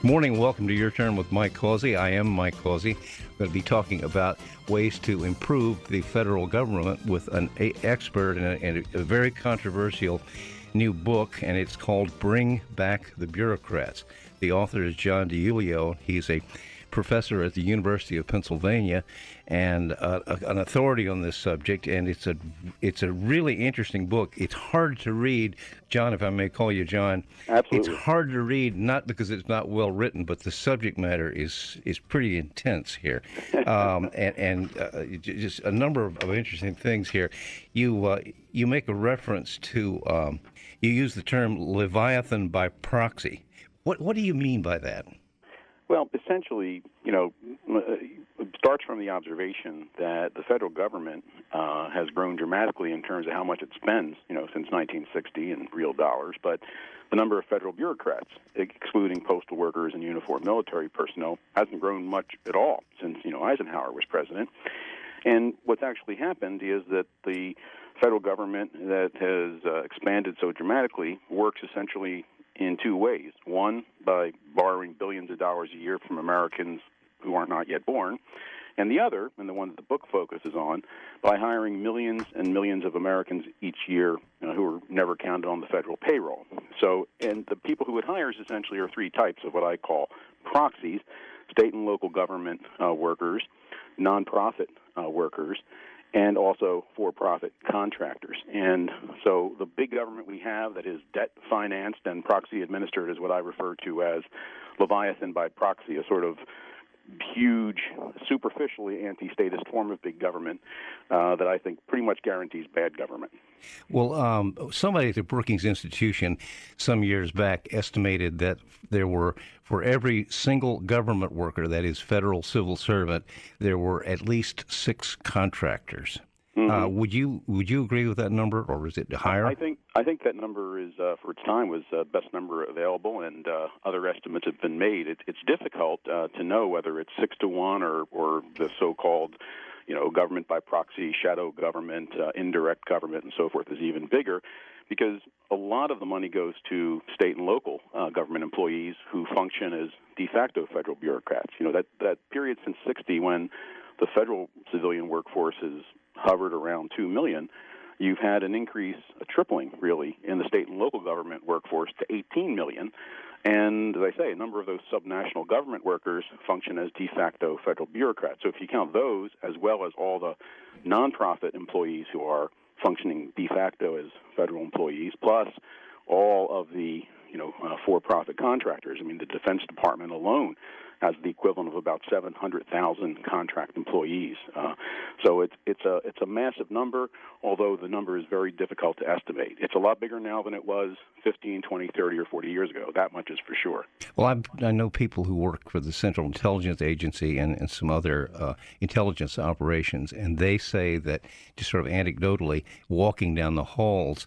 Morning, welcome to Your Turn with Mike Causey. I am Mike Causey. We're going to be talking about ways to improve the federal government with an expert and a very controversial new book, and it's called Bring Back the Bureaucrats. The author is John DiIulio. He's a professor at the University of Pennsylvania and an authority on this subject, and it's a really interesting book. It's hard to read, John, if I may call you John. Absolutely. It's hard to read, not because it's not well written, but the subject matter is pretty intense here, and just a number of interesting things here. You make a reference to you use the term Leviathan by proxy. What do you mean by that? Well, essentially, it starts from the observation that the federal government has grown dramatically in terms of how much it spends, since 1960 in real dollars, but the number of federal bureaucrats, excluding postal workers and uniformed military personnel, hasn't grown much at all since, Eisenhower was president. And what's actually happened is that the federal government that has expanded so dramatically works essentially in two ways. One, by borrowing billions of dollars a year from Americans who are not yet born, and the other, and the one that the book focuses on, by hiring millions and millions of Americans each year who are never counted on the federal payroll. So, and the people who it hires essentially are three types of what I call proxies: state and local government workers, nonprofit workers, and also for-profit contractors. And so the big government we have that is debt-financed and proxy-administered is what I refer to as Leviathan by proxy, a sort of huge, superficially anti-statist form of big government that I think pretty much guarantees bad government. Well, somebody at the Brookings Institution some years back estimated that there were, for every single government worker, that is federal civil servant, there were at least 6 contractors. Mm-hmm. Would you agree with that number, or is it higher? I think that number is, for its time, was the best number available, and other estimates have been made. It's difficult to know whether it's 6 to 1 or the so-called, government by proxy, shadow government, indirect government, and so forth is even bigger, because a lot of the money goes to state and local government employees who function as de facto federal bureaucrats. That period since '60, when the federal civilian workforce has hovered around 2 million, you've had an increase, a tripling, really, in the state and local government workforce to 18 million. And, as I say, a number of those subnational government workers function as de facto federal bureaucrats. So if you count those, as well as all the nonprofit employees who are functioning de facto as federal employees, plus all of the for-profit contractors. I mean, the Defense Department alone has the equivalent of about 700,000 contract employees. So it's a massive number, although the number is very difficult to estimate. It's a lot bigger now than it was 15, 20, 30, or 40 years ago. That much is for sure. Well, I know people who work for the Central Intelligence Agency and some other intelligence operations, and they say that, just sort of anecdotally, walking down the halls,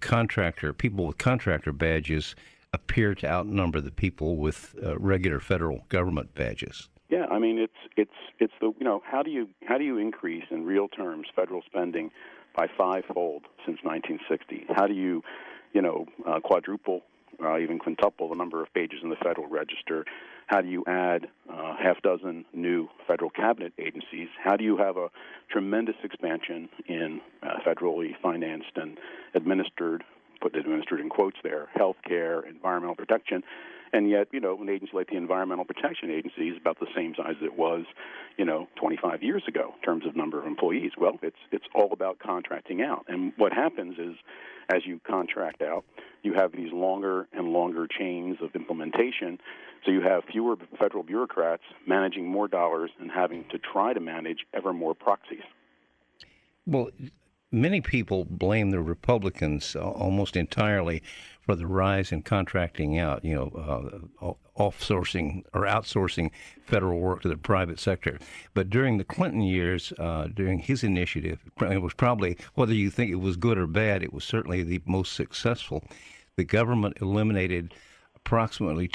people with contractor badges appear to outnumber the people with regular federal government badges. Yeah, I mean it's the how do you increase in real terms federal spending by 5-fold since 1960? How do you quadruple, even quintuple the number of pages in the Federal Register? How do you add half dozen new federal cabinet agencies? How do you have a tremendous expansion in federally financed and administered, put administered in quotes there, health care, environmental protection, and yet, an agency like the Environmental Protection Agency is about the same size as it was, 25 years ago in terms of number of employees. Well, it's all about contracting out. And what happens is, as you contract out, you have these longer and longer chains of implementation, so you have fewer federal bureaucrats managing more dollars and having to try to manage ever more proxies. Well, many people blame the Republicans almost entirely for the rise in contracting out, offsourcing or outsourcing federal work to the private sector. But during the Clinton years, during his initiative, it was probably, whether you think it was good or bad, it was certainly the most successful. The government eliminated approximately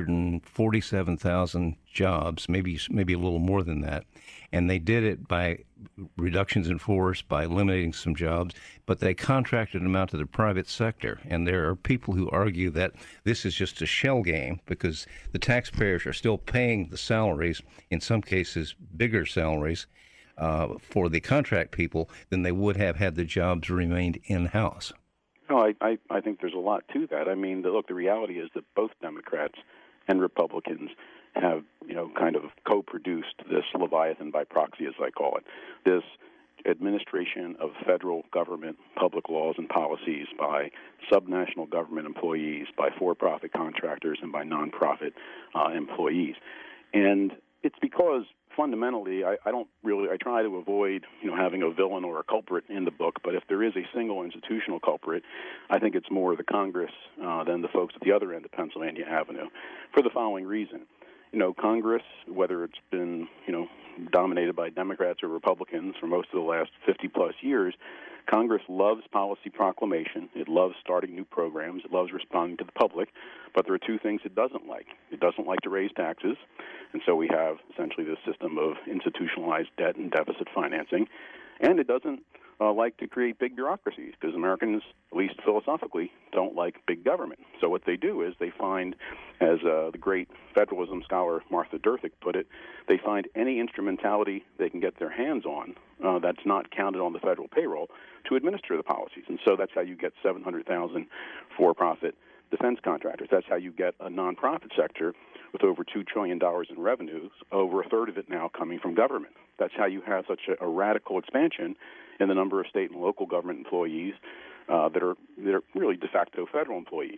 247,000 jobs, maybe a little more than that. And they did it by reductions in force, by eliminating some jobs, but they contracted them out to the private sector. And there are people who argue that this is just a shell game because the taxpayers are still paying the salaries, in some cases bigger salaries, for the contract people than they would have had the jobs remained in-house. No, I think there's a lot to that. I mean, look, the reality is that both Democrats and Republicans have, kind of co-produced this Leviathan by proxy, as I call it, this administration of federal government public laws and policies by subnational government employees, by for-profit contractors, and by nonprofit employees. And it's because fundamentally, I try to avoid, having a villain or a culprit in the book, but if there is a single institutional culprit, I think it's more the Congress than the folks at the other end of Pennsylvania Avenue, for the following reason. Congress, whether it's been, dominated by Democrats or Republicans for most of the last 50-plus years, Congress loves policy proclamation. It loves starting new programs. It loves responding to the public. But there are two things it doesn't like. It doesn't like to raise taxes, and so we have essentially this system of institutionalized debt and deficit financing. And it doesn't like to create big bureaucracies, because Americans, at least philosophically, don't like big government. So what they do is they find, as the great federalism scholar Martha Durthick put it, they find any instrumentality they can get their hands on that's not counted on the federal payroll to administer the policies. And so that's how you get 700,000 for-profit defense contractors. That's how you get a nonprofit sector with over $2 trillion in revenues, over a third of it now coming from government. That's how you have such a radical expansion in the number of state and local government employees that are really de facto federal employees.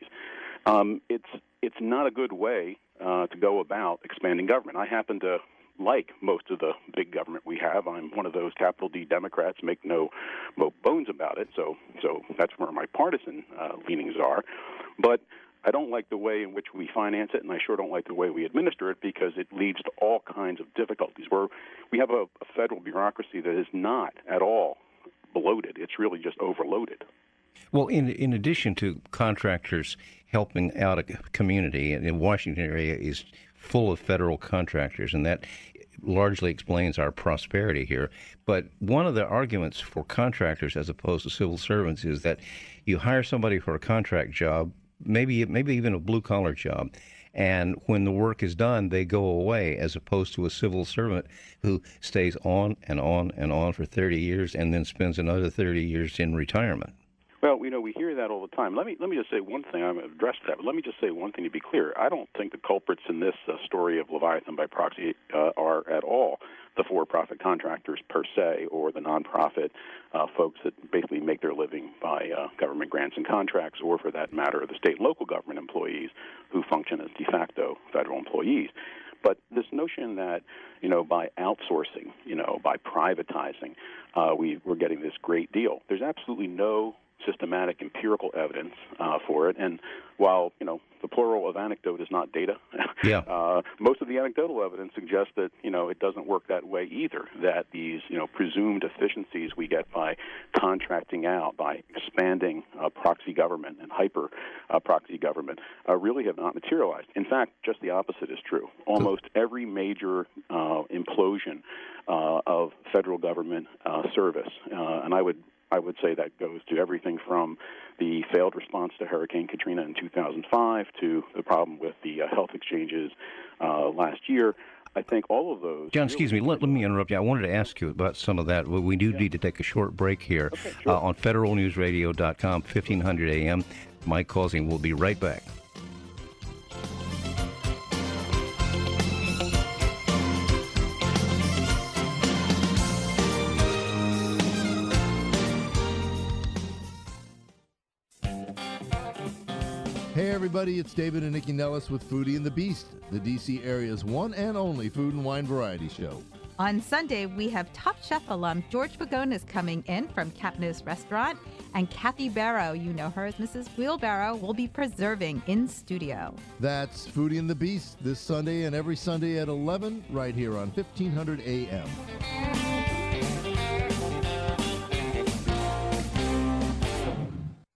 It's not a good way to go about expanding government. I happen to like most of the big government we have. I'm one of those capital D Democrats, make no bones about it. So that's where my partisan leanings are. But I don't like the way in which we finance it, and I sure don't like the way we administer it, because it leads to all kinds of difficulties where we have a federal bureaucracy that is not at all bloated. It's really just overloaded. Well, in addition to contractors helping out a community, and the Washington area is full of federal contractors, and that largely explains our prosperity here. But one of the arguments for contractors as opposed to civil servants is that you hire somebody for a contract job, maybe even a blue-collar job, and when the work is done, they go away, as opposed to a civil servant who stays on and on and on for 30 years and then spends another 30 years in retirement. Well, we hear that all the time. Let me just say one thing. I'm addressed that, but let me just say one thing to be clear. I don't think the culprits in this story of Leviathan by proxy are at all the for-profit contractors per se, or the nonprofit folks that basically make their living by government grants and contracts, or for that matter, the state and local government employees who function as de facto federal employees. But this notion that, by outsourcing, by privatizing, we're getting this great deal. There's absolutely no systematic empirical evidence for it. And while, the plural of anecdote is not data, most of the anecdotal evidence suggests that, it doesn't work that way either, that these, presumed efficiencies we get by contracting out, by expanding proxy government and hyper proxy government really have not materialized. In fact, just the opposite is true. Almost every major implosion of federal government service, and I would say that goes to everything from the failed response to Hurricane Katrina in 2005 to the problem with the health exchanges last year. I think all of those... John, excuse me, let me interrupt you. I wanted to ask you about some of that. We do need to take a short break here. Okay, sure. On federalnewsradio.com, 1500 AM. Mike Causey will be right back. Hey everybody, it's David and Nikki Nellis with Foodie and the Beast, the D.C. area's one and only food and wine variety show. On Sunday, we have Top Chef alum George Pagonis coming in from Capnos Restaurant, and Kathy Barrow, you know her as Mrs. Wheelbarrow, will be preserving in studio. That's Foodie and the Beast this Sunday and every Sunday at 11 right here on 1500 AM.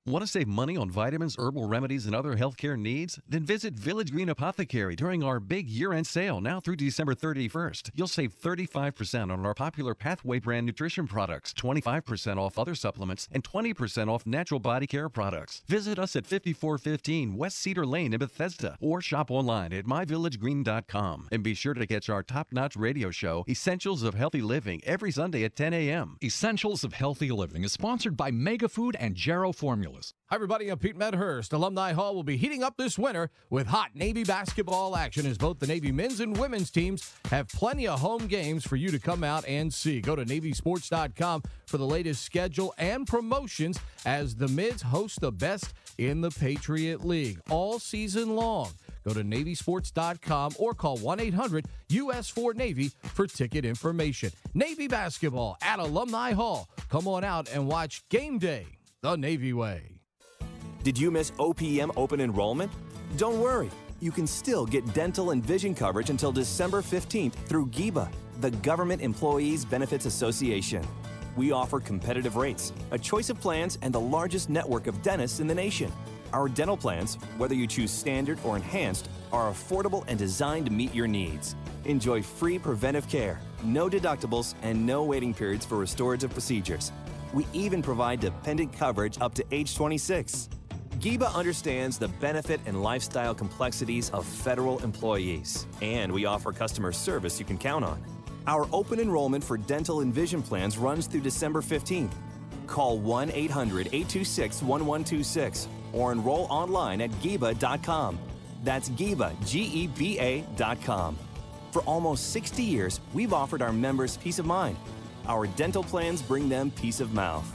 Want to save money on vitamins, herbal remedies, and other healthcare needs? Then visit Village Green Apothecary during our big year-end sale now through December 31st. You'll save 35% on our popular Pathway brand nutrition products, 25% off other supplements, and 20% off natural body care products. Visit us at 5415 West Cedar Lane in Bethesda or shop online at myvillagegreen.com. And be sure to catch our top-notch radio show, Essentials of Healthy Living, every Sunday at 10 a.m. Essentials of Healthy Living is sponsored by Mega Food and Jarrow Formulas. Hi, everybody. I'm Pete Medhurst. Alumni Hall will be heating up this winter with hot Navy basketball action as both the Navy men's and women's teams have plenty of home games for you to come out and see. Go to NavySports.com for the latest schedule and promotions as the Mids host the best in the Patriot League all season long. Go to NavySports.com or call 1-800-US4-NAVY for ticket information. Navy basketball at Alumni Hall. Come on out and watch Game Day the Navy way. Did you miss OPM open enrollment? Don't worry. You can still get dental and vision coverage until December 15th through GEBA, the Government Employees Benefits Association. We offer competitive rates, a choice of plans, and the largest network of dentists in the nation. Our dental plans, whether you choose standard or enhanced, are affordable and designed to meet your needs. Enjoy free preventive care, no deductibles, and no waiting periods for restorative procedures. We even provide dependent coverage up to age 26. GEBA understands the benefit and lifestyle complexities of federal employees, and we offer customer service you can count on. Our open enrollment for dental and vision plans runs through December 15th. Call 1-800-826-1126 or enroll online at GEBA.com. That's GEBA, GEBA.com. For almost 60 years, we've offered our members peace of mind. Our dental plans bring them peace of mouth.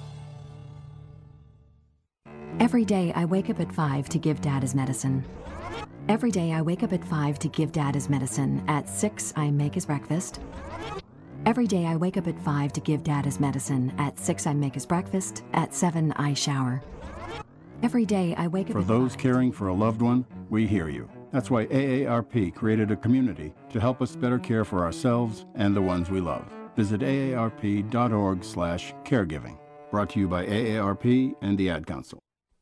Every day I wake up at 5 to give Dad his medicine. Every day I wake up at 5 to give Dad his medicine. At 6 I make his breakfast. Every day I wake up at 5 to give Dad his medicine. At 6 I make his breakfast. At 7 I shower. Every day I wake up For those caring for a loved one, we hear you. That's why AARP created a community to help us better care for ourselves and the ones we love. Visit aarp.org/caregiving. Brought to you by AARP and the Ad Council.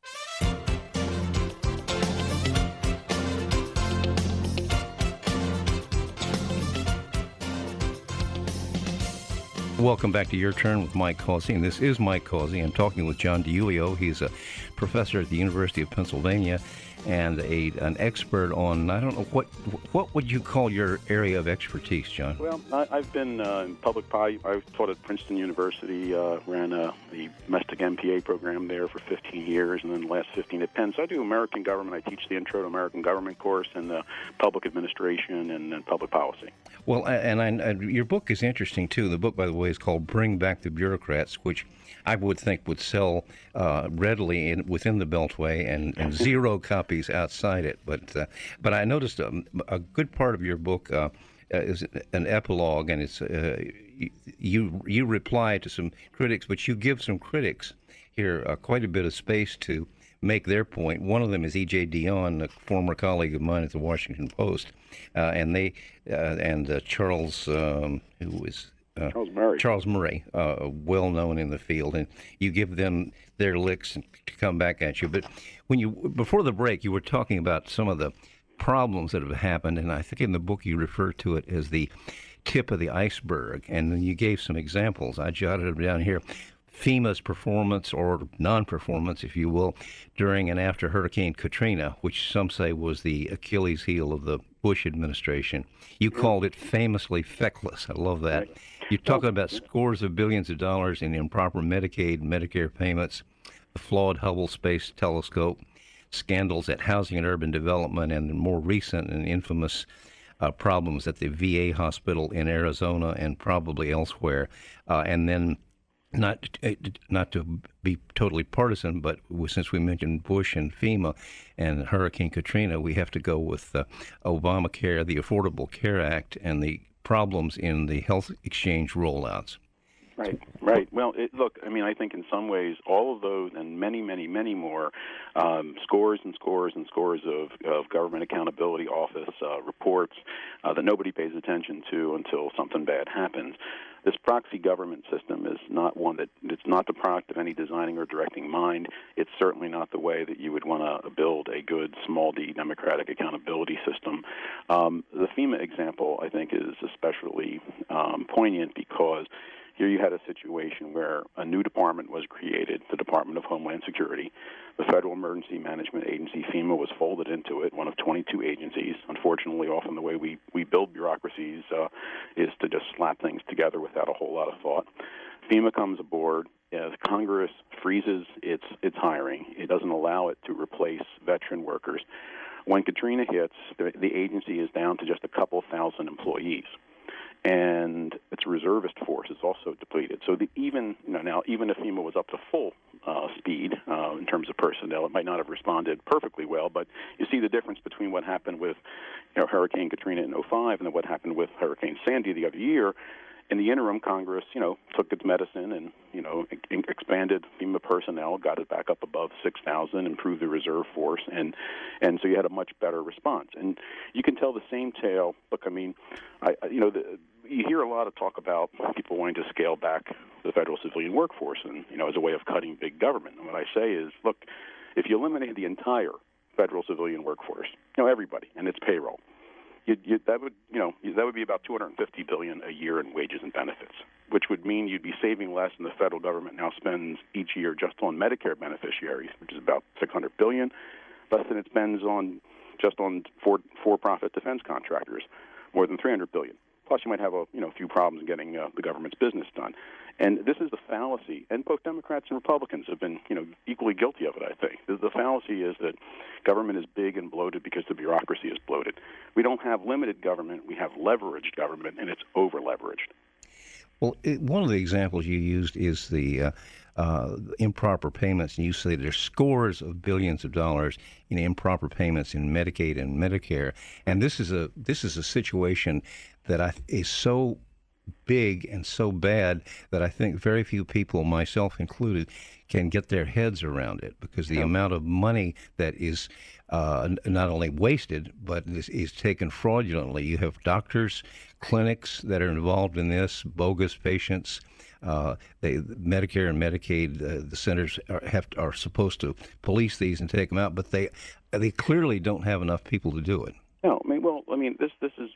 Welcome back to Your Turn with Mike Causey, and this is Mike Causey. I'm talking with John DiUlio. He's a professor at the University of Pennsylvania and an expert on, I don't know, what would you call your area of expertise, John? Well, I've been in public policy. I taught at Princeton University, ran the domestic MPA program there for 15 years, and then the last 15 at Penn. So I do American government. I teach the Intro to American Government course and the public administration and public policy. Well, and your book is interesting, too. The book, by the way, is called Bring Back the Bureaucrats, which I would think would sell readily within the Beltway and zero copies outside it. But I noticed a good part of your book is an epilogue, and it's you reply to some critics, but you give some critics here quite a bit of space to make their point. One of them is E.J. Dionne, a former colleague of mine at the Washington Post, and Charles, who is Charles Murray, well known in the field, and you give them their licks to come back at you. But before the break, you were talking about some of the problems that have happened, and I think in the book you refer to it as the tip of the iceberg, and then you gave some examples. I jotted them down here. FEMA's performance, or non-performance, if you will, during and after Hurricane Katrina, which some say was the Achilles heel of the Bush administration. You called it famously feckless. I love that. Right. You're talking about scores of billions of dollars in improper Medicaid and Medicare payments, the flawed Hubble Space Telescope, scandals at Housing and Urban Development, and the more recent and infamous problems at the VA hospital in Arizona and probably elsewhere. And then not to be totally partisan, but since we mentioned Bush and FEMA and Hurricane Katrina, we have to go with Obamacare, the Affordable Care Act, and the problems in the health exchange rollouts. Right. Well, look, I mean, I think in some ways all of those and many, many, many more scores and scores and scores of Government Accountability Office reports that nobody pays attention to until something bad happens. This proxy government system is not one that it's not the product of any designing or directing mind. It's certainly not the way that you would want to build a good small d democratic accountability system. The FEMA example, I think, is especially poignant because here you had a situation where a new department was created, the Department of Homeland Security. The Federal Emergency Management Agency, FEMA, was folded into it, one of 22 agencies. Unfortunately, often the way we build bureaucracies is to just slap things together without a whole lot of thought. FEMA comes aboard. Congress freezes its hiring. It doesn't allow it to replace veteran workers. When Katrina hits, the agency is down to just a couple thousand employees. And its reservist force is also depleted. So even if FEMA was up to full speed in terms of personnel, it might not have responded perfectly well. But you see the difference between what happened with Hurricane Katrina in 2005 and then what happened with Hurricane Sandy the other year. In the interim, Congress, took its medicine and, expanded FEMA personnel, got it back up above 6,000, improved the reserve force, and so you had a much better response. And you can tell the same tale. Look, I mean, you hear a lot of talk about people wanting to scale back the federal civilian workforce, and as a way of cutting big government. And what I say is, look, if you eliminate the entire federal civilian workforce, everybody and its payroll, that would be about $250 billion a year in wages and benefits, which would mean you'd be saving less than the federal government now spends each year just on Medicare beneficiaries, which is about $600 billion, less than it spends on for-profit defense contractors, more than $300 billion. Plus, you might have a few problems getting the government's business done. And this is the fallacy, and both Democrats and Republicans have been equally guilty of it, I think. The fallacy is that government is big and bloated because the bureaucracy is bloated. We don't have limited government. We have leveraged government, and it's over-leveraged. Well, one of the examples you used is the improper payments, and you say there's scores of billions of dollars in improper payments in Medicaid and Medicare, and this is a situation that is so big and so bad that I think very few people, myself included, can get their heads around it, because the amount of money that is not only wasted, but is taken fraudulently. You have doctors, clinics that are involved in this, bogus patients. Medicare and Medicaid, the centers are supposed to police these and take them out, but they clearly don't have enough people to do it. No, this is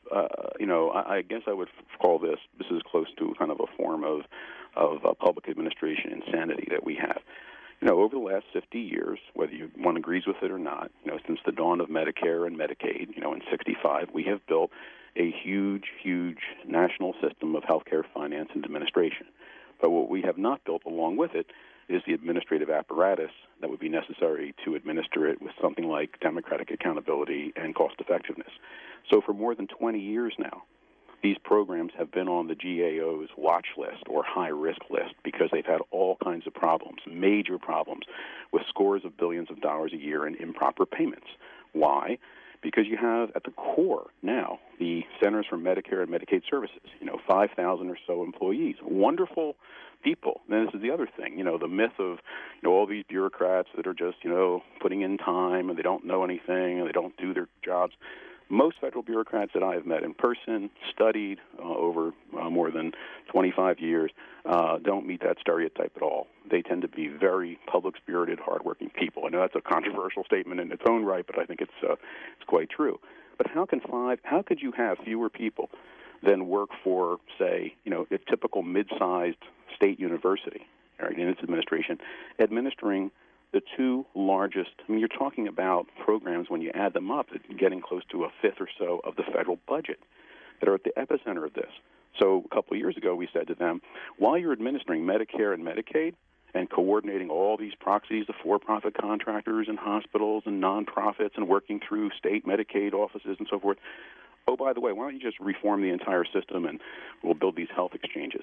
I guess I would call this is close to kind of a form of public administration insanity that we have. Over the last 50 years, whether one agrees with it or not, since the dawn of Medicare and Medicaid, in '65, we have built a huge, huge national system of healthcare finance and administration. But what we have not built along with it is the administrative apparatus that would be necessary to administer it with something like democratic accountability and cost effectiveness. So for more than 20 years now, these programs have been on the GAO's watch list or high-risk list because they've had all kinds of problems, major problems, with scores of billions of dollars a year in improper payments. Why? Because you have at the core now the Centers for Medicare and Medicaid Services, 5,000 or so employees, wonderful people. And this is the other thing, the myth of all these bureaucrats that are just, putting in time and they don't know anything and they don't do their jobs. Most federal bureaucrats that I have met in person, studied over more than 25 years, don't meet that stereotype at all. They tend to be very public-spirited, hardworking people. I know that's a controversial statement in its own right, but I think it's quite true. But how could you have fewer people than work for, say, a typical mid-sized state university, right, in its administration, administering the two largest, you're talking about programs, when you add them up, getting close to a fifth or so of the federal budget that are at the epicenter of this. So a couple of years ago, we said to them, while you're administering Medicare and Medicaid and coordinating all these proxies, the for-profit contractors and hospitals and nonprofits and working through state Medicaid offices and so forth, oh, by the way, why don't you just reform the entire system and we'll build these health exchanges?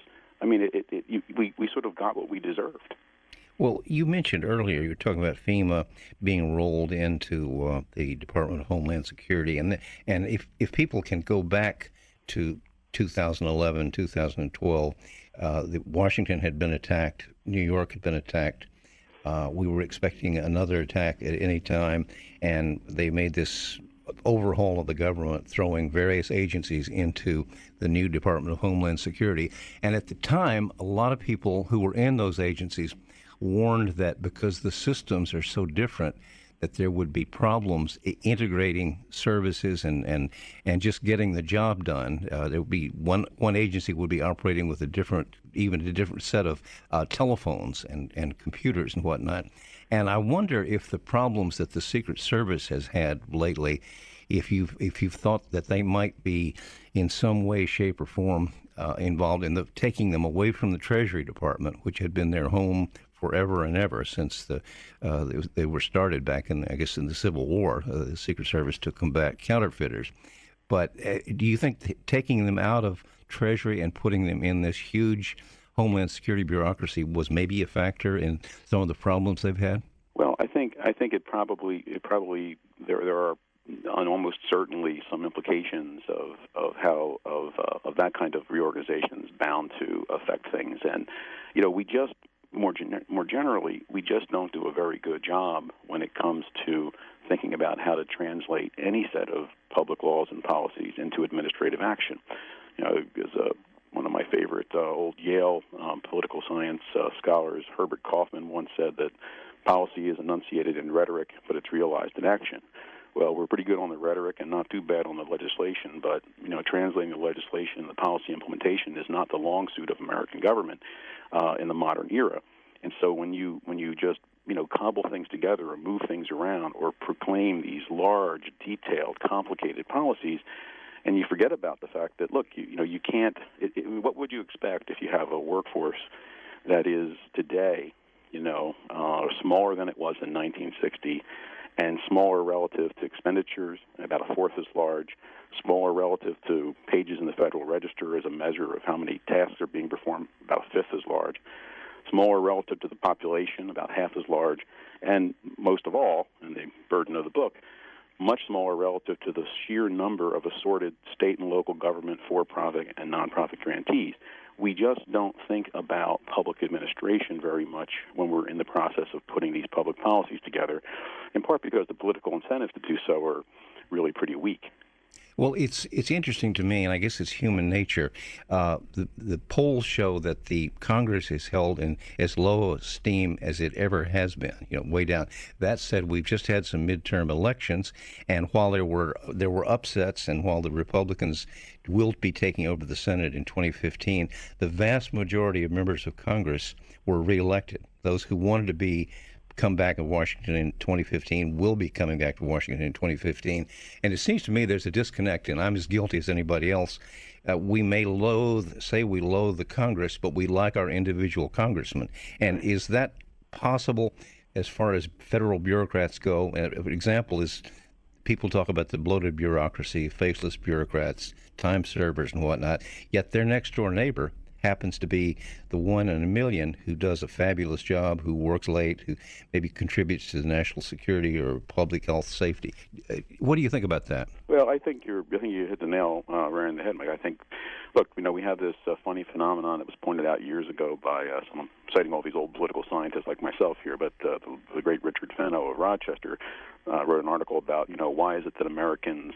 We sort of got what we deserved. Well, you mentioned earlier, you were talking about FEMA being rolled into the Department of Homeland Security. And if people can go back to 2011, 2012, Washington had been attacked, New York had been attacked. We were expecting another attack at any time, and they made this overhaul of the government, throwing various agencies into the new Department of Homeland Security. And at the time, a lot of people who were in those agencies warned that because the systems are so different, that there would be problems integrating services and just getting the job done. There would be one agency would be operating with a different set of telephones and computers and whatnot. And I wonder if the problems that the Secret Service has had lately, if you've thought that they might be in some way, shape, or form involved in taking them away from the Treasury Department, which had been their home forever and ever since they were started back in the Civil War. The Secret Service to combat counterfeiters. But do you think taking them out of Treasury and putting them in this huge Homeland Security bureaucracy was maybe a factor in some of the problems they've had? Well, I think it probably there are almost certainly some implications of how that kind of reorganization is bound to affect things. And we just more generally, we just don't do a very good job when it comes to thinking about how to translate any set of public laws and policies into administrative action. As one of my favorite old Yale political science scholars, Herbert Kaufman, once said that policy is enunciated in rhetoric, but it's realized in action. Well, we're pretty good on the rhetoric and not too bad on the legislation, but translating the legislation, the policy implementation is not the long suit of American government in the modern era. And so when you just cobble things together or move things around or proclaim these large, detailed, complicated policies, and you forget about the fact that look, you can't. What would you expect if you have a workforce that is today, smaller than it was in 1960? And smaller relative to expenditures, about a fourth as large, smaller relative to pages in the Federal Register as a measure of how many tasks are being performed, about a fifth as large, smaller relative to the population, about half as large, and most of all, and the burden of the book, much smaller relative to the sheer number of assorted state and local government, for-profit, and nonprofit grantees. We just don't think about public administration very much when we're in the process of putting these public policies together, in part because the political incentives to do so are really pretty weak. Well, it's interesting to me, and I guess it's human nature. The polls show that the Congress is held in as low esteem as it ever has been, way down. That said, we've just had some midterm elections, and while there were upsets, and while the Republicans will be taking over the Senate in 2015, the vast majority of members of Congress were reelected. Those who wanted to come back to Washington in 2015 will be coming back to Washington in 2015. And it seems to me there's a disconnect, and I'm as guilty as anybody else. We may loathe the Congress, but we like our individual congressmen. And is that possible as far as federal bureaucrats go? An example is people talk about the bloated bureaucracy, faceless bureaucrats, time servers and whatnot, yet their next-door neighbor happens to be the one in a million who does a fabulous job, who works late, who maybe contributes to the national security or public health safety. What do you think about that? Well, I think you hit the nail right in the head, Mike. I think, look, we have this funny phenomenon that was pointed out years ago by someone citing all these old political scientists like myself here, but the great Richard Fenno of Rochester wrote an article about, why is it that Americans,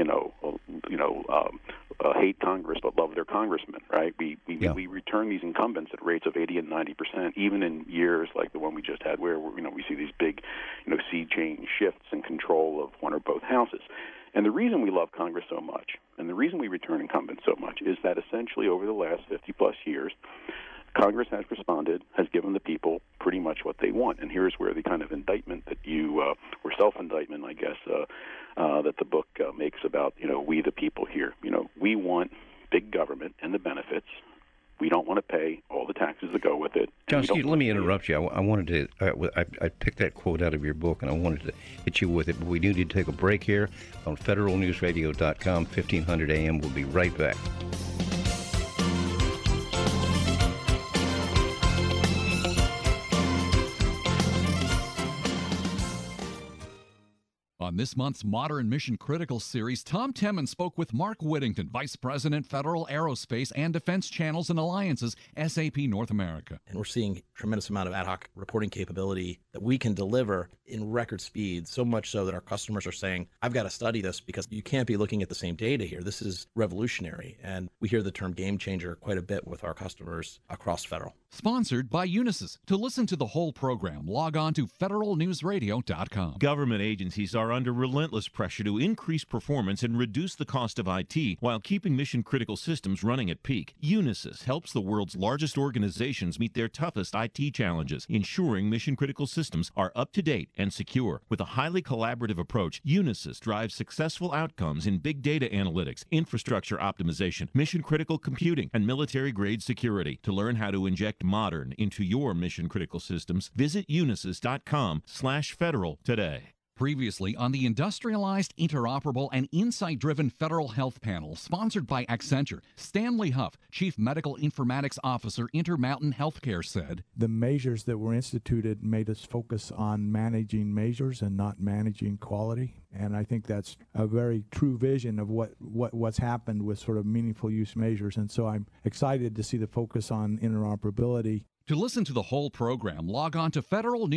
hate Congress but love their congressmen, right? We return these incumbents at rates of 80 and 90%, even in years like the one we just had, where we see these big, sea change shifts in control of one or both houses. And the reason we love Congress so much, and the reason we return incumbents so much, is that essentially over the last 50-plus years, Congress has responded, has given the people pretty much what they want. And here's where the kind of indictment that or self-indictment, I guess, that the book makes about, we the people here. We want big government and the benefits. We don't want to pay all the taxes that go with it. John, let me interrupt you. I wanted to. I picked that quote out of your book, and I wanted to hit you with it. But we do need to take a break here on federalnewsradio.com, 1500 AM. We'll be right back. On this month's Modern Mission Critical series, Tom Temin spoke with Mark Whittington, Vice President, Federal Aerospace and Defense Channels and Alliances, SAP North America. And we're seeing a tremendous amount of ad hoc reporting capability that we can deliver in record speed, so much so that our customers are saying, I've got to study this because you can't be looking at the same data here. This is revolutionary. And we hear the term game changer quite a bit with our customers across Federal. Sponsored by Unisys. To listen to the whole program, log on to federalnewsradio.com. Government agencies are under relentless pressure to increase performance and reduce the cost of IT while keeping mission-critical systems running at peak. Unisys helps the world's largest organizations meet their toughest IT challenges, ensuring mission-critical systems are up-to-date and secure. With a highly collaborative approach, Unisys drives successful outcomes in big data analytics, infrastructure optimization, mission-critical computing, and military-grade security. To learn how to inject modern into your mission-critical systems, visit unisys.com/federal today. Previously on the Industrialized, Interoperable, and Insight-Driven Federal Health Panel, sponsored by Accenture, Stanley Huff, Chief Medical Informatics Officer, Intermountain Healthcare, said, the measures that were instituted made us focus on managing measures and not managing quality. And I think that's a very true vision of what's happened with sort of meaningful use measures. And so I'm excited to see the focus on interoperability. To listen to the whole program, log on to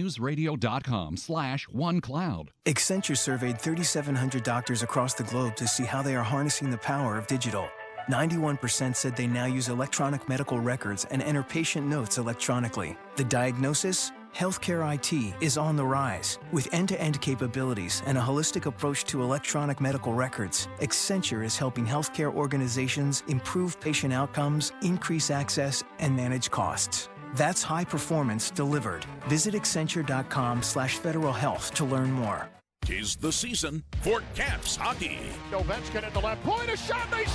federalnewsradio.com/OneCloud. Accenture surveyed 3,700 doctors across the globe to see how they are harnessing the power of digital. 91% said they now use electronic medical records and enter patient notes electronically. The diagnosis? Healthcare IT is on the rise. With end-to-end capabilities and a holistic approach to electronic medical records, Accenture is helping healthcare organizations improve patient outcomes, increase access, and manage costs. That's high performance delivered. Visit Accenture.com/Federal Health to learn more. 'Tis the season for Caps hockey. Ovechkin at the left point, a shot, they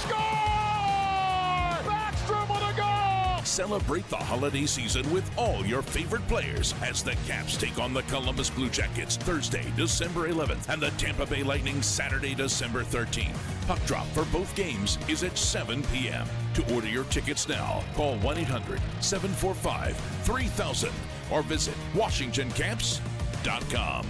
score! Backstrom with a goal! Celebrate the holiday season with all your favorite players as the Caps take on the Columbus Blue Jackets Thursday, December 11th, and the Tampa Bay Lightning Saturday, December 13th. Puck drop for both games is at 7 p.m. To order your tickets now, call 1-800-745-3000 or visit WashingtonCaps.com.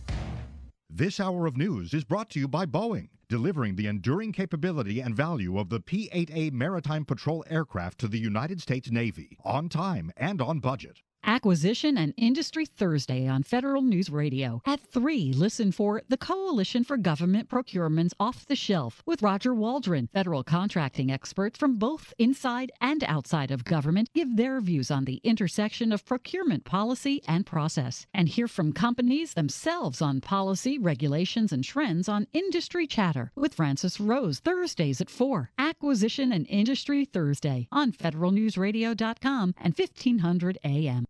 This hour of news is brought to you by Boeing, delivering the enduring capability and value of the P-8A Maritime Patrol aircraft to the United States Navy, on time and on budget. Acquisition and Industry Thursday on Federal News Radio. At 3, listen for the Coalition for Government Procurement's Off the Shelf with Roger Waldron. Federal contracting experts from both inside and outside of government give their views on the intersection of procurement policy and process. And hear from companies themselves on policy, regulations, and trends on Industry Chatter with Francis Rose, Thursdays at 4. Acquisition and Industry Thursday on federalnewsradio.com and 1500 AM.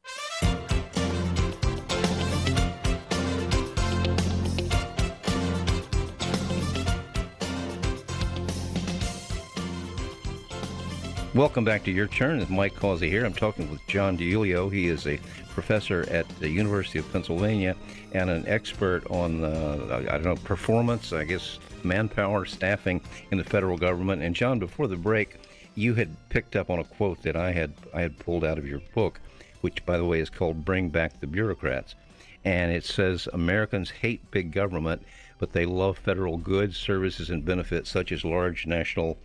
Welcome back to Your Turn. It's Mike Causey here. I'm talking with John DiIulio. He is a professor at the University of Pennsylvania and an expert on, performance, manpower, staffing in the federal government. And John, before the break, you had picked up on a quote that I had pulled out of your book, which, by the way, is called Bring Back the Bureaucrats. And it says, Americans hate big government, but they love federal goods, services, and benefits such as large national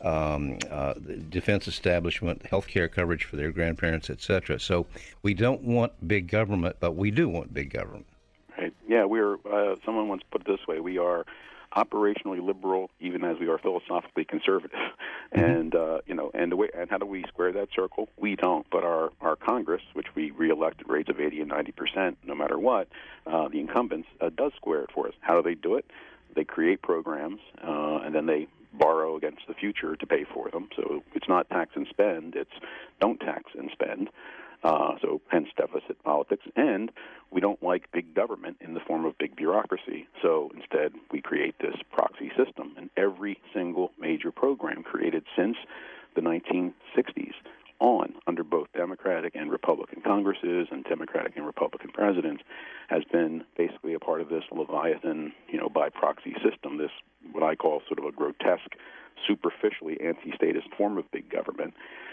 defense establishment, healthcare coverage for their grandparents, etc. So we don't want big government, but we do want big government. Right. Yeah, we're. Someone once put it this way: we are operationally liberal, even as we are philosophically conservative. And and how do we square that circle? We don't, but our Congress, which we reelect at rates of 80 and 90%, no matter what, the incumbents does square it for us. How do they do it? They create programs, and then they borrow against the future to pay for them. So it's not tax and spend, it's don't tax and spend. So hence deficit politics. And we don't like big government in the form of big bureaucracy. So instead we create this proxy system. And every single major program created since the 1960s under both Democratic and Republican Congresses and Democratic and Republican presidents has been basically a part of this Leviathan, by proxy system, this what I call sort of a grotesque, superficially anti-statist form of big government.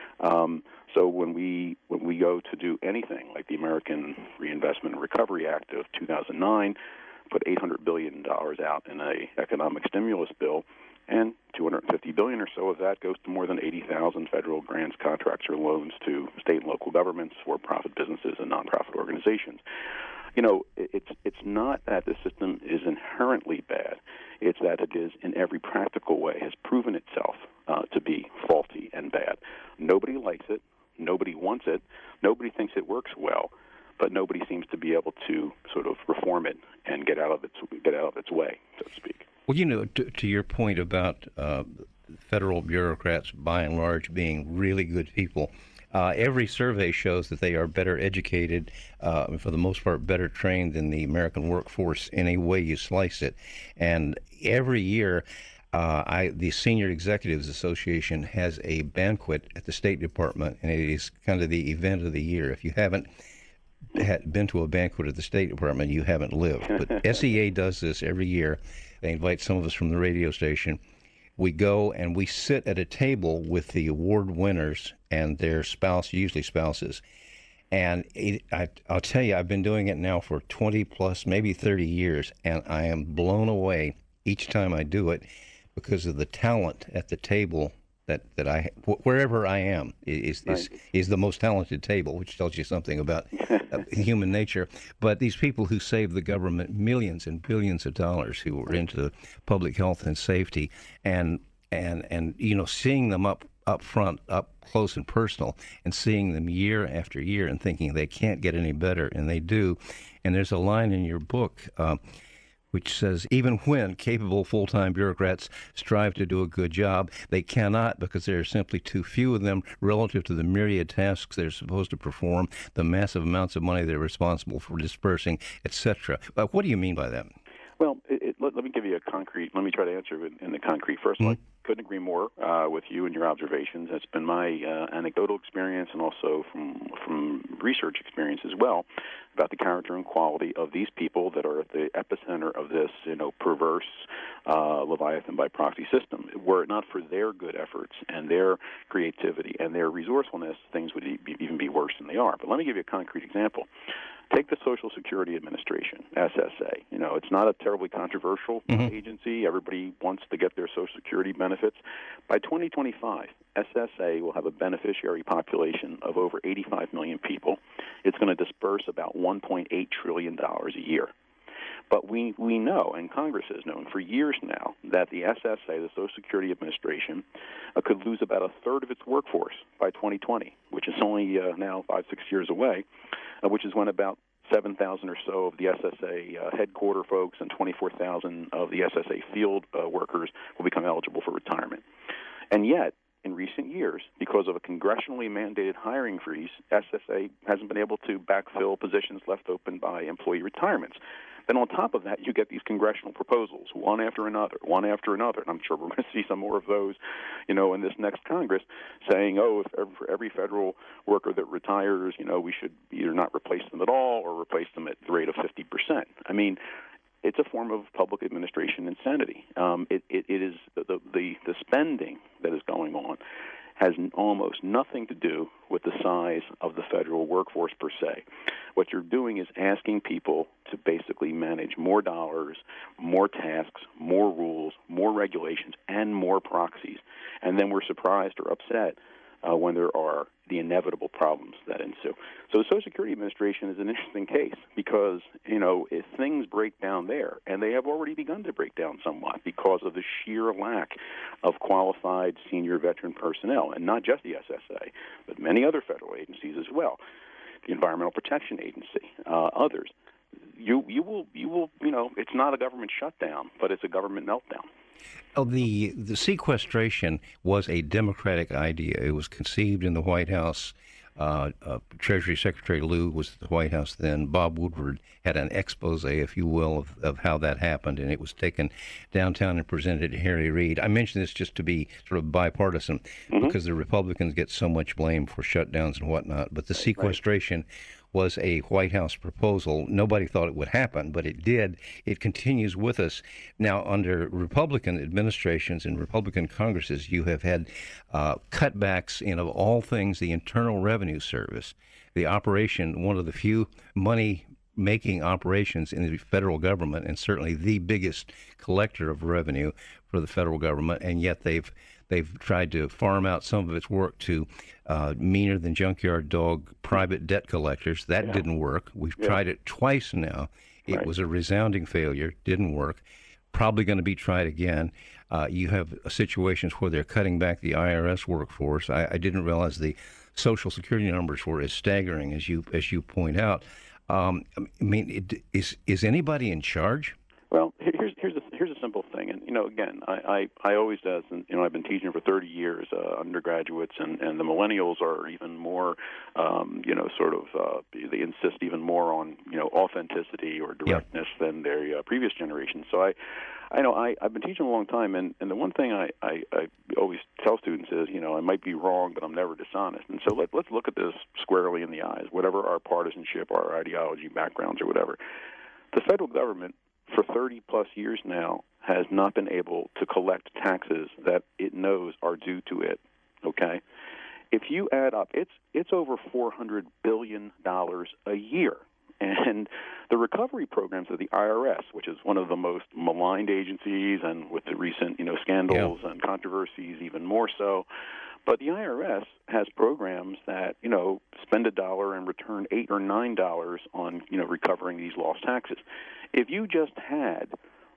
So when we go to do anything like the American Reinvestment and Recovery Act of 2009, put $800 billion out in an economic stimulus bill, and $250 billion or so of that goes to more than 80,000 federal grants, contracts, or loans to state and local governments, for-profit businesses, and nonprofit organizations. It's not that the system is inherently bad. It's that it is, in every practical way, has proven itself to be faulty and bad. Nobody likes it. Nobody wants it. Nobody thinks it works well. But nobody seems to be able to sort of reform it and get out of its way, so to speak. Well, to your point about federal bureaucrats, by and large, being really good people, every survey shows that they are better educated, for the most part, better trained than the American workforce in any way you slice it. And every year, the Senior Executives Association has a banquet at the State Department, and it is kind of the event of the year. If you haven't been to a banquet at the State Department, you haven't lived. But SEA does this every year. They invite some of us from the radio station. We go and we sit at a table with the award winners and their spouse, usually spouses. And I'll tell you, I've been doing it now for 20 plus, maybe 30 years, and I am blown away each time I do it because of the talent at the table that I, wherever I am, is the most talented table, which tells you something about human nature. But these people who save the government millions and billions of dollars, who are into public health and safety, and seeing them up front, up close and personal, and seeing them year after year and thinking they can't get any better, and they do. And there's a line in your book which says, even when capable full-time bureaucrats strive to do a good job, they cannot because there are simply too few of them relative to the myriad tasks they're supposed to perform, the massive amounts of money they're responsible for dispersing, etc. What do you mean by that? Well, let me give you let me try to answer it in the concrete. First of all, I couldn't agree more with you and your observations. It's been my anecdotal experience and also from research experience as well about the character and quality of these people that are at the epicenter of this, perverse Leviathan by proxy system. Were it not for their good efforts and their creativity and their resourcefulness, things would even be worse than they are. But let me give you a concrete example. Take the Social Security Administration, SSA. It's not a terribly controversial agency. Everybody wants to get their Social Security benefits. By 2025, SSA will have a beneficiary population of over 85 million people. It's going to disperse about $1.8 trillion a year. But we know, and Congress has known for years now, that the SSA, the Social Security Administration, could lose about a third of its workforce by 2020, which is only now 5-6 years away, which is when about 7,000 or so of the SSA headquarter folks and 24,000 of the SSA field workers will become eligible for retirement. And yet, in recent years, because of a congressionally mandated hiring freeze, SSA hasn't been able to backfill positions left open by employee retirements. Then on top of that, you get these congressional proposals, one after another, and I'm sure we're going to see some more of those, in this next Congress, saying, for every federal worker that retires, we should either not replace them at all or replace them at the rate of 50%. I mean, it's a form of public administration insanity. It is the spending that is going on has almost nothing to do with the size of the federal workforce per se. What you're doing is asking people to basically manage more dollars, more tasks, more rules, more regulations, and more proxies. And then we're surprised or upset when there are the inevitable problems that ensue. So the Social Security Administration is an interesting case because, if things break down there, and they have already begun to break down somewhat because of the sheer lack of qualified senior veteran personnel, and not just the SSA, but many other federal agencies as well, the Environmental Protection Agency, others. You will, it's not a government shutdown, but it's a government meltdown. Oh, the sequestration was a Democratic idea. It was conceived in the White House. Treasury Secretary Lew was at the White House then. Bob Woodward had an expose, if you will, of how that happened, and it was taken downtown and presented to Harry Reid. I mention this just to be sort of bipartisan because the Republicans get so much blame for shutdowns and whatnot, but the sequestration was a White House proposal. Nobody thought it would happen, but it did. It continues with us. Now, under Republican administrations and Republican Congresses, you have had cutbacks in, of all things, the Internal Revenue Service, the operation, one of the few money-making operations in the federal government, and certainly the biggest collector of revenue for the federal government, and yet they've They've tried to farm out some of its work to meaner than junkyard dog private debt collectors. That didn't work. We've tried it twice now. It was a resounding failure. Didn't work. Probably going to be tried again. You have situations where they're cutting back the IRS workforce. I didn't realize the Social Security numbers were as staggering as you point out. I mean, is anybody in charge? Well, here's a simple thing, and again, I always does, and I've been teaching for 30 years, undergraduates, and the millennials are even more, they insist even more on authenticity or directness than their previous generation. So I've been teaching a long time, and the one thing I always tell students is, I might be wrong, but I'm never dishonest. And so let's look at this squarely in the eyes, whatever our partisanship, our ideology, backgrounds, or whatever. The federal government, for 30-plus years now, has not been able to collect taxes that it knows are due to it, okay? If you add up, it's over $400 billion a year. And the recovery programs of the IRS, which is one of the most maligned agencies, and with the recent scandals and controversies even more so, but the IRS has programs that spend $1 and return $8 or $9 on recovering these lost taxes. If you just had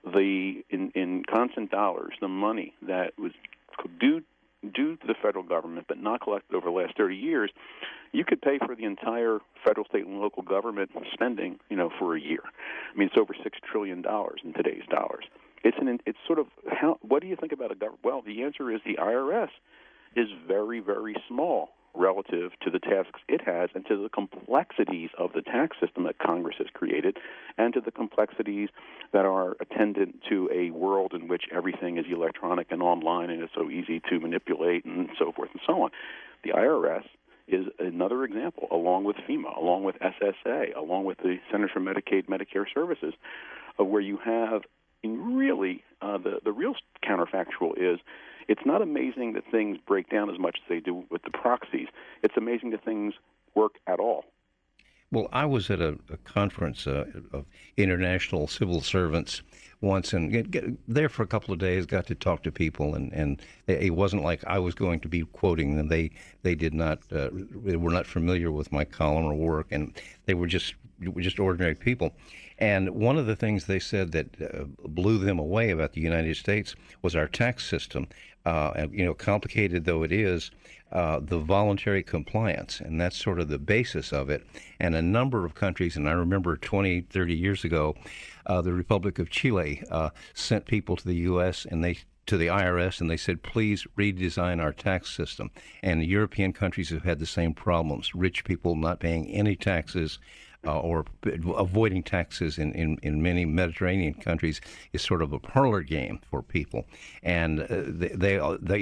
in constant dollars the money that was due to the federal government but not collected over the last 30 years, you could pay for the entire federal, state, and local government spending, for a year. I mean, it's over $6 trillion in today's dollars. It's sort of what do you think about a government? Well, the answer is the IRS is very, very small relative to the tasks it has and to the complexities of the tax system that Congress has created and to the complexities that are attendant to a world in which everything is electronic and online and it's so easy to manipulate and so forth and so on. The IRS is another example, along with FEMA, along with SSA, along with the Centers for Medicaid, Medicare Services, of where you have really the real counterfactual is it's not amazing that things break down as much as they do with the proxies. It's amazing that things work at all. Well, I was at a conference of international civil servants once, and there for a couple of days, got to talk to people, and it wasn't like I was going to be quoting them. They did not, they were not familiar with my column or work, and they were just ordinary people. And one of the things they said that blew them away about the United States was our tax system. Complicated though it is, the voluntary compliance, and that's sort of the basis of it. And a number of countries, and I remember 20, 30 years ago, the Republic of Chile sent people to the U.S. and to the IRS, and they said, please redesign our tax system. And the European countries have had the same problems. Rich people not paying any taxes, or avoiding taxes in many Mediterranean countries is sort of a parlor game for people. And they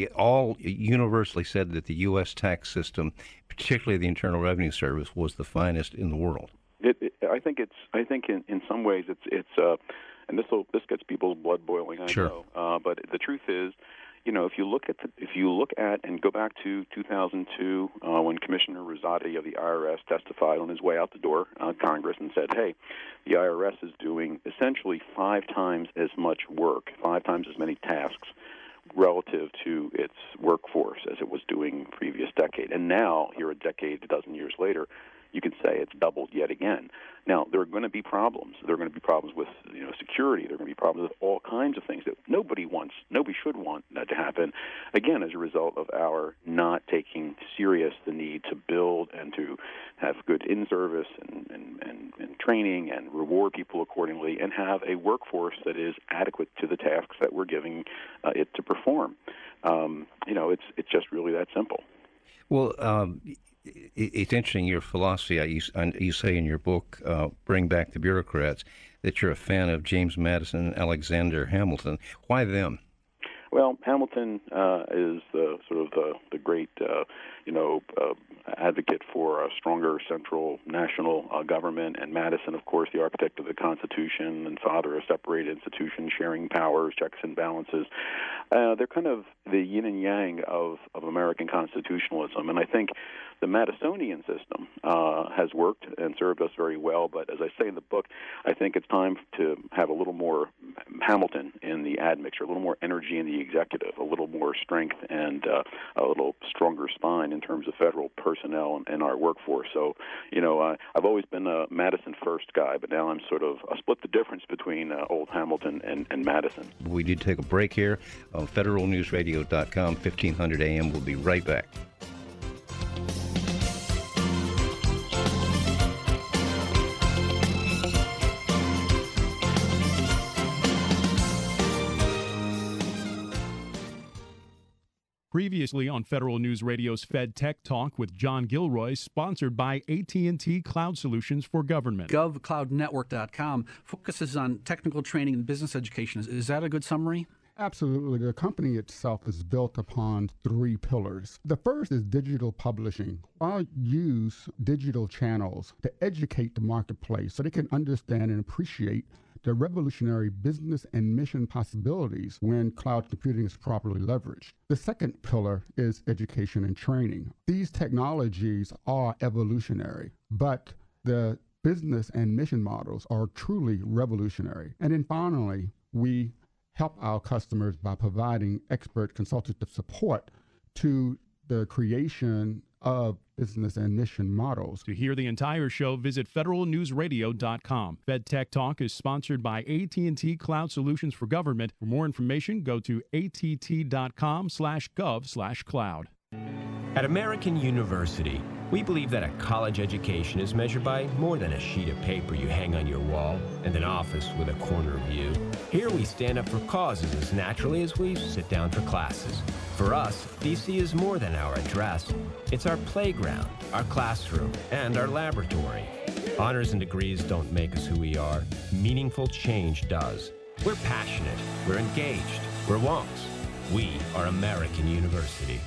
all universally said that the U.S. tax system, particularly the Internal Revenue Service, was the finest in the world. I think in some ways it's and this gets people's blood boiling. I know, but the truth is, if you look at and go back to 2002 when Commissioner Rosati of the IRS testified on his way out the door Congress and said, hey, the IRS is doing essentially 5 times as much work, 5 times as many tasks relative to its workforce as it was doing previous decade. And now, here a dozen years later, you can say it's doubled yet again. Now, there are going to be problems. There are going to be problems with security. There are going to be problems with all kinds of things that nobody should want that to happen, again, as a result of our not taking serious the need to build and to have good in-service and training and reward people accordingly and have a workforce that is adequate to the tasks that we're giving it to perform. It's just really that simple. Well, it's interesting, your philosophy. You say in your book, Bring Back the Bureaucrats, that you're a fan of James Madison and Alexander Hamilton. Why them? Well, Hamilton is the great, advocate for a stronger central national government, and Madison, of course, the architect of the Constitution and father of separate institutions, sharing powers, checks and balances. They're kind of the yin and yang of American constitutionalism, and I think the Madisonian system has worked and served us very well, but as I say in the book, I think it's time to have a little more Hamilton in the admixture, a little more energy in the executive, a little more strength and a little stronger spine in terms of federal personnel and our workforce. So, I've always been a Madison first guy, but now I'm sort of I split the difference between old Hamilton and Madison. We did take a break here on federalnewsradio.com, 1500 AM. We'll be right back. Previously on Federal News Radio's Fed Tech Talk with John Gilroy, sponsored by AT&T Cloud Solutions for Government. GovCloudNetwork.com focuses on technical training and business education. Is that a good summary? Absolutely. The company itself is built upon 3 pillars. The first is digital publishing. I use digital channels to educate the marketplace so they can understand and appreciate the revolutionary business and mission possibilities when cloud computing is properly leveraged. The second pillar is education and training. These technologies are evolutionary, but the business and mission models are truly revolutionary. And then finally, we help our customers by providing expert consultative support to the creation of business and mission models. To hear the entire show, visit federalnewsradio.com. Fed Tech Talk is sponsored by AT&T Cloud Solutions for Government. For more information, go to att.com/gov/cloud. At American University, we believe that a college education is measured by more than a sheet of paper you hang on your wall and an office with a corner view. Here we stand up for causes as naturally as we sit down for classes. For us, DC is more than our address. It's our playground, our classroom, and our laboratory. Honors and degrees don't make us who we are. Meaningful change does. We're passionate. We're engaged. We're wonks. We are American University.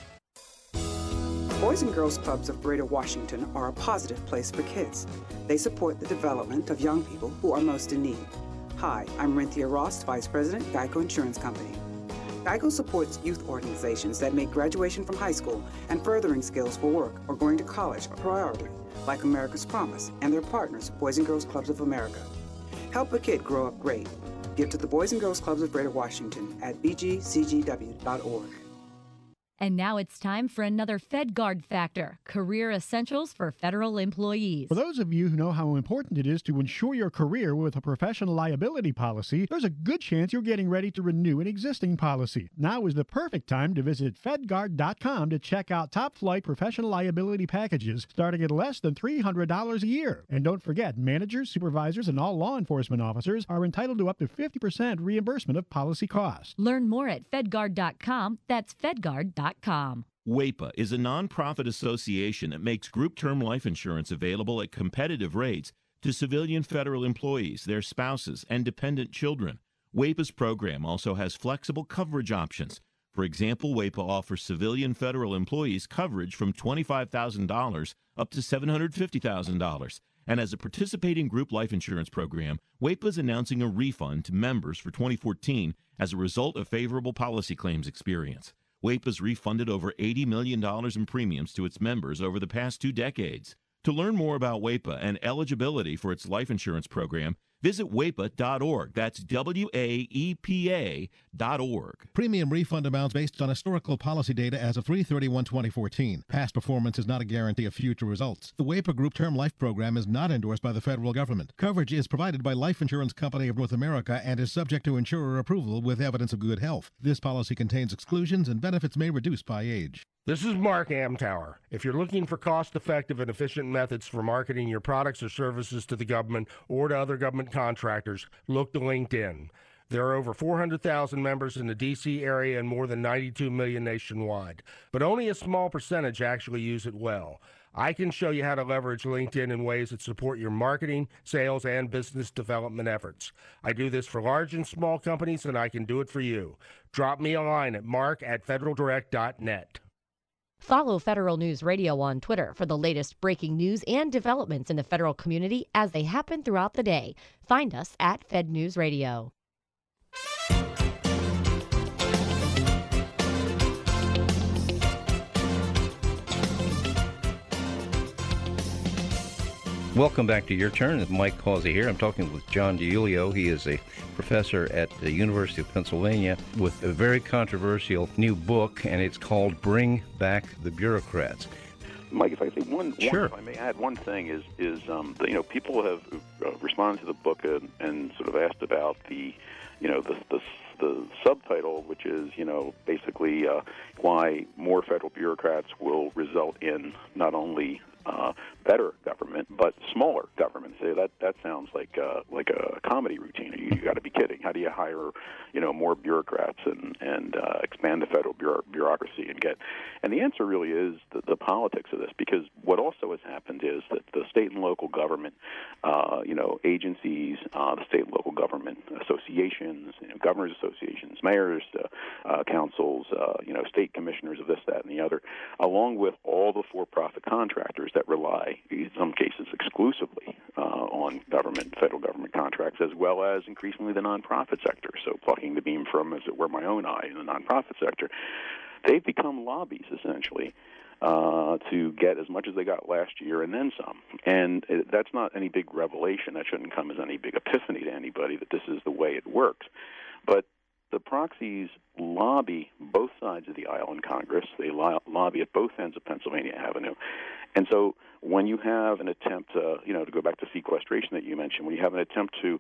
Boys and Girls Clubs of Greater Washington are a positive place for kids. They support the development of young people who are most in need. Hi, I'm Renthia Ross, Vice President, Geico Insurance Company. Geico supports youth organizations that make graduation from high school and furthering skills for work or going to college a priority, like America's Promise and their partners, Boys and Girls Clubs of America. Help a kid grow up great. Give to the Boys and Girls Clubs of Greater Washington at bgcgw.org. And now it's time for another FedGuard Factor, career essentials for federal employees. For those of you who know how important it is to insure your career with a professional liability policy, there's a good chance you're getting ready to renew an existing policy. Now is the perfect time to visit FedGuard.com to check out top-flight professional liability packages starting at less than $300 a year. And don't forget, managers, supervisors, and all law enforcement officers are entitled to up to 50% reimbursement of policy costs. Learn more at FedGuard.com. That's FedGuard.com. WAEPA is a nonprofit association that makes group term life insurance available at competitive rates to civilian federal employees, their spouses, and dependent children. WAEPA's program also has flexible coverage options. For example, WAEPA offers civilian federal employees coverage from $25,000 up to $750,000. And as a participating group life insurance program, WAEPA is announcing a refund to members for 2014 as a result of favorable policy claims experience. WAEPA's refunded over $80 million in premiums to its members over the past 2 decades. To learn more about WAEPA and eligibility for its life insurance program, visit WAEPA.org. That's WAEPA.org. Premium refund amounts based on historical policy data as of 3/31/2014. Past performance is not a guarantee of future results. The WAEPA Group Term Life Program is not endorsed by the federal government. Coverage is provided by Life Insurance Company of North America and is subject to insurer approval with evidence of good health. This policy contains exclusions and benefits may reduce by age. This is Mark Amtower. If you're looking for cost-effective and efficient methods for marketing your products or services to the government or to other government contractors, look to LinkedIn. There are over 400,000 members in the D.C. area and more than 92 million nationwide, but only a small percentage actually use it well. I can show you how to leverage LinkedIn in ways that support your marketing, sales, and business development efforts. I do this for large and small companies, and I can do it for you. Drop me a line at mark@federaldirect.net. Follow Federal News Radio on Twitter for the latest breaking news and developments in the federal community as they happen throughout the day. Find us at Fed News Radio. Welcome back to Your Turn. It's Mike Causey here. I'm talking with John DiIulio. He is a professor at the University of Pennsylvania with a very controversial new book, and it's called Bring Back the Bureaucrats. Mike, if I say Sure. if I may add one thing is people have responded to the book and sort of asked about the subtitle, which is basically why more federal bureaucrats will result in not only better government but smaller government. Say that sounds like a comedy routine. You got to be kidding. How do you hire more bureaucrats and expand the federal bureaucracy and the answer really is the politics of this, because what also has happened is that the state and local government agencies, the state and local government associations, governors associations, mayors, councils, state commissioners of this, that, and the other, along with all the for-profit contractors that rely, in some cases exclusively, on federal government contracts, as well as increasingly the nonprofit sector. So plucking the beam from, as it were, my own eye in the nonprofit sector, they've become lobbies, essentially, to get as much as they got last year and then some. And that's not any big revelation. That shouldn't come as any big epiphany to anybody that this is the way it works. But the proxies lobby both sides of the aisle in Congress. They lobby at both ends of Pennsylvania Avenue. And so when you have an attempt, to go back to sequestration that you mentioned, when you have an attempt to,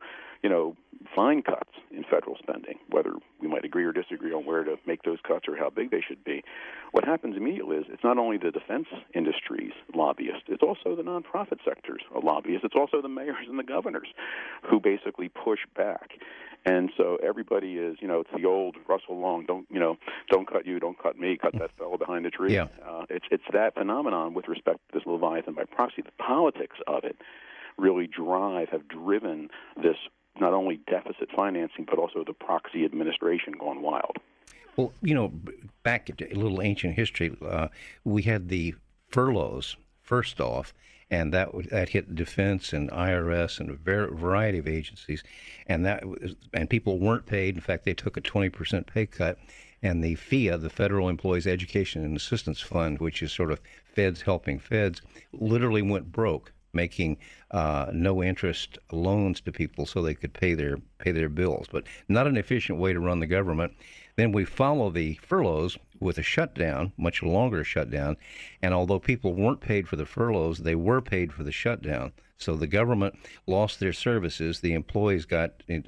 find cuts in federal spending, whether we might agree or disagree on where to make those cuts or how big they should be, what happens immediately is it's not only the defense industry's lobbyists, it's also the nonprofit sector's lobbyists, it's also the mayors and the governors who basically push back. And so everybody is, it's the old Russell Long, don't cut you, don't cut me, cut that fellow behind the tree. Yeah. It's that phenomenon with respect to this Leviathan by proxy. The politics of it really have driven this not only deficit financing, but also the proxy administration gone wild. Well, back to a little ancient history, we had the furloughs first off, and that hit defense and IRS and a variety of agencies, and people weren't paid. In fact, they took a 20% pay cut, and the FEA, the Federal Employees Education and Assistance Fund, which is sort of feds helping feds, literally went broke, making no interest loans to people so they could pay their bills. But not an efficient way to run the government. Then we follow the furloughs with a shutdown, much longer shutdown, and although people weren't paid for the furloughs, they were paid for the shutdown. So the government lost their services. The employees got a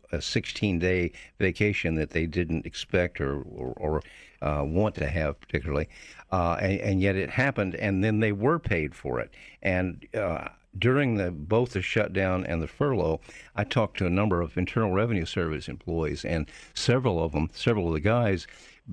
16-day vacation that they didn't expect or want to have particularly, and yet it happened, and then they were paid for it. And during both the shutdown and the furlough, I talked to a number of Internal Revenue Service employees, and several of the guys,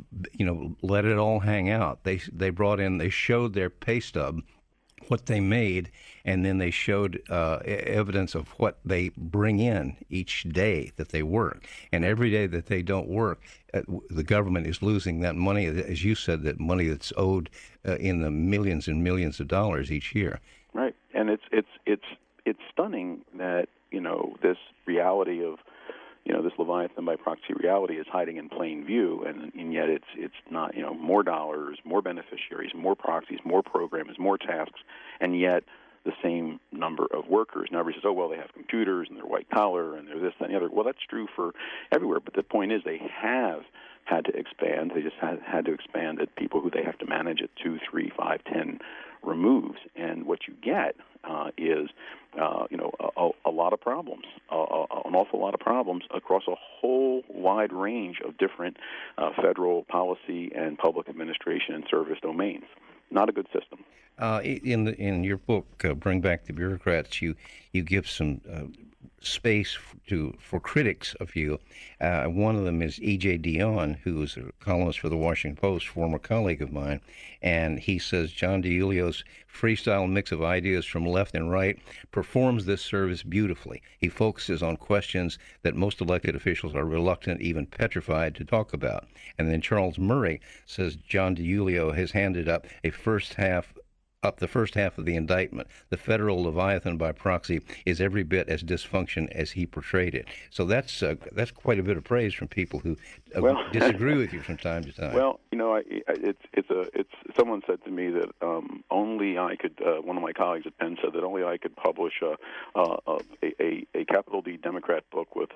let it all hang out. They showed their pay stub, what they made, and then they showed evidence of what they bring in each day that they work. And every day that they don't work, the government is losing that money, as you said, that money that's owed in the millions and millions of dollars each year. Right, and it's stunning that this reality of this Leviathan by proxy reality is hiding in plain view, and yet it's not, more dollars, more beneficiaries, more proxies, more programs, more tasks, and yet the same number of workers. Now everybody says, oh, well, they have computers and they're white collar and they're this, that, and the other. Well, that's true for everywhere, but the point is they have had to expand. They just had to expand at people who they have to manage at 2, 3, 5, 10 removes, and what you get is a lot of problems, an awful lot of problems across a whole wide range of different federal policy and public administration and service domains. Not a good system. In your book, Bring Back the Bureaucrats, you give some space for critics of you. One of them is E.J. Dionne, who is a columnist for the Washington Post, former colleague of mine, and he says John DiIulio's freestyle mix of ideas from left and right performs this service beautifully. He focuses on questions that most elected officials are reluctant, even petrified, to talk about. And then Charles Murray says John DiIulio has handed up a first half up the first half of the indictment, the federal Leviathan by proxy is every bit as dysfunction as he portrayed it. So that's quite a bit of praise from people who disagree with you from time to time. Well, someone said to me that only I could. One of my colleagues at Penn said that only I could publish a capital D Democrat book with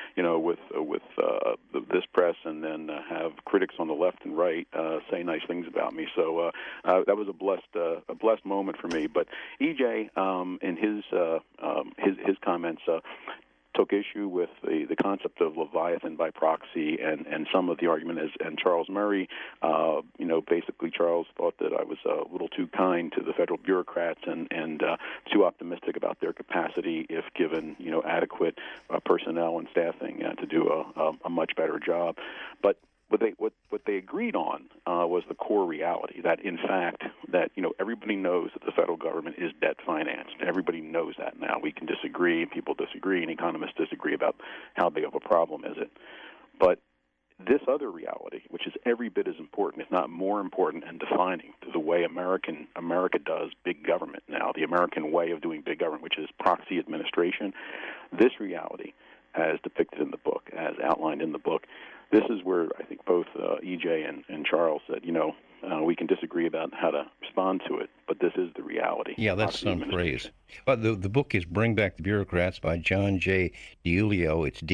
this press, and then have critics on the left and right say nice things about me. So that was a blessed moment for me. But EJ, in his comments, took issue with the concept of Leviathan by proxy and some of the argument and Charles Murray, basically Charles thought that I was a little too kind to the federal bureaucrats and too optimistic about their capacity if given, adequate personnel and staffing to do a much better job. But what they agreed on was the core reality that, in fact, that everybody knows that the federal government is debt financed. Everybody knows that now. We can disagree, people disagree, and economists disagree about how big of a problem is it. But this other reality, which is every bit as important, if not more important, and defining to the way America does big government now, the American way of doing big government, which is proxy administration, this reality, as depicted in the book, as outlined in the book, this is where I think both EJ and Charles said, we can disagree about how to respond to it, but this is the reality. Yeah, that's some praise. But the book is Bring Back the Bureaucrats by John J. DiIulio. It's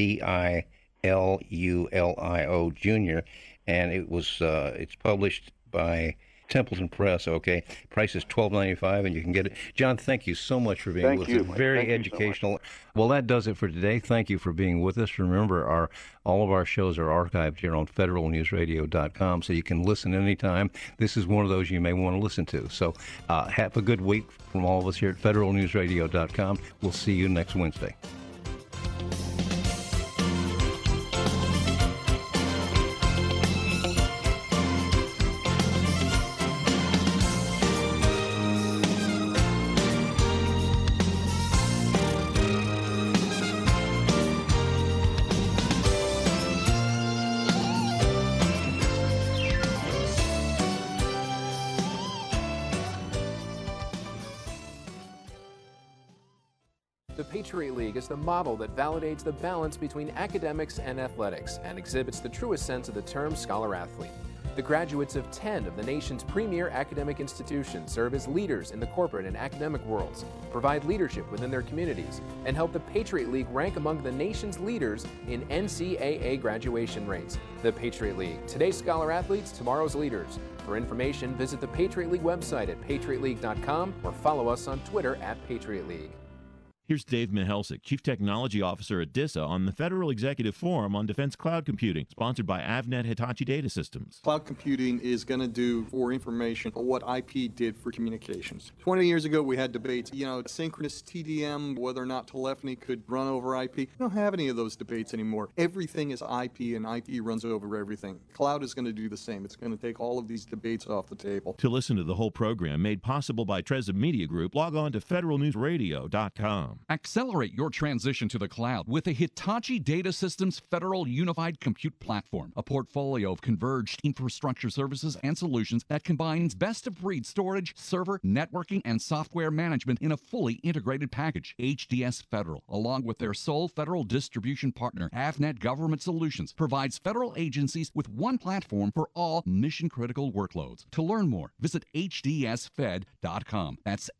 DiLulio Jr., and it's published by Templeton Press. Okay, price is $12.95, and you can get it. John, thank you so much for being with us. Very educational. So well, that does it for today. Thank you for being with us. Remember, all of our shows are archived here on federalnewsradio.com, so you can listen anytime. This is one of those you may want to listen to. So have a good week from all of us here at federalnewsradio.com. We'll see you next Wednesday. The Patriot League is the model that validates the balance between academics and athletics and exhibits the truest sense of the term scholar-athlete. The graduates of 10 of the nation's premier academic institutions serve as leaders in the corporate and academic worlds, provide leadership within their communities, and help the Patriot League rank among the nation's leaders in NCAA graduation rates. The Patriot League, today's scholar-athletes, tomorrow's leaders. For information, visit the Patriot League website at patriotleague.com or follow us on Twitter @PatriotLeague. Here's Dave Mihelsik, Chief Technology Officer at DISA, on the Federal Executive Forum on Defense Cloud Computing, sponsored by Avnet Hitachi Data Systems. Cloud computing is going to do for information what IP did for communications. 20 years ago, we had debates, synchronous TDM, whether or not telephony could run over IP. We don't have any of those debates anymore. Everything is IP, and IP runs over everything. Cloud is going to do the same. It's going to take all of these debates off the table. To listen to the whole program, made possible by Trezza Media Group, log on to federalnewsradio.com. Accelerate your transition to the cloud with the Hitachi Data Systems Federal Unified Compute Platform, a portfolio of converged infrastructure services and solutions that combines best-of-breed storage, server, networking, and software management in a fully integrated package. HDS Federal, along with their sole federal distribution partner, Avnet Government Solutions, provides federal agencies with one platform for all mission-critical workloads. To learn more, visit hdsfed.com. That's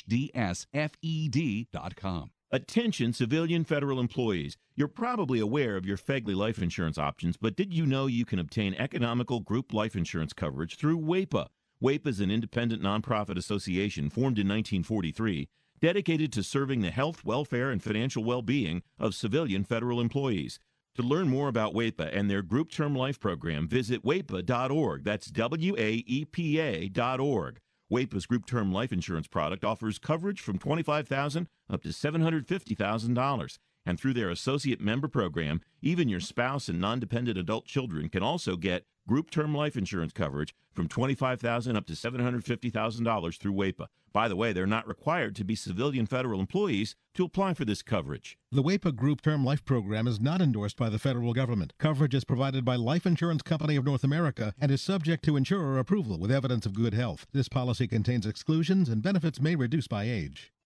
hdsfed.com. Attention civilian federal employees. You're probably aware of your FEGLI life insurance options, but did you know you can obtain economical group life insurance coverage through WAEPA? WAEPA is an independent nonprofit association formed in 1943, dedicated to serving the health, welfare, and financial well-being of civilian federal employees. To learn more about WAEPA and their group term life program, visit WAEPA.org. That's WAEPA.org. WAEPA's group term life insurance product offers coverage from $25,000 up to $750,000. And through their associate member program, even your spouse and non-dependent adult children can also get group term life insurance coverage from $25,000 up to $750,000 through WAEPA. By the way, they're not required to be civilian federal employees to apply for this coverage. The WAEPA Group Term Life Program is not endorsed by the federal government. Coverage is provided by Life Insurance Company of North America and is subject to insurer approval with evidence of good health. This policy contains exclusions and benefits may reduce by age.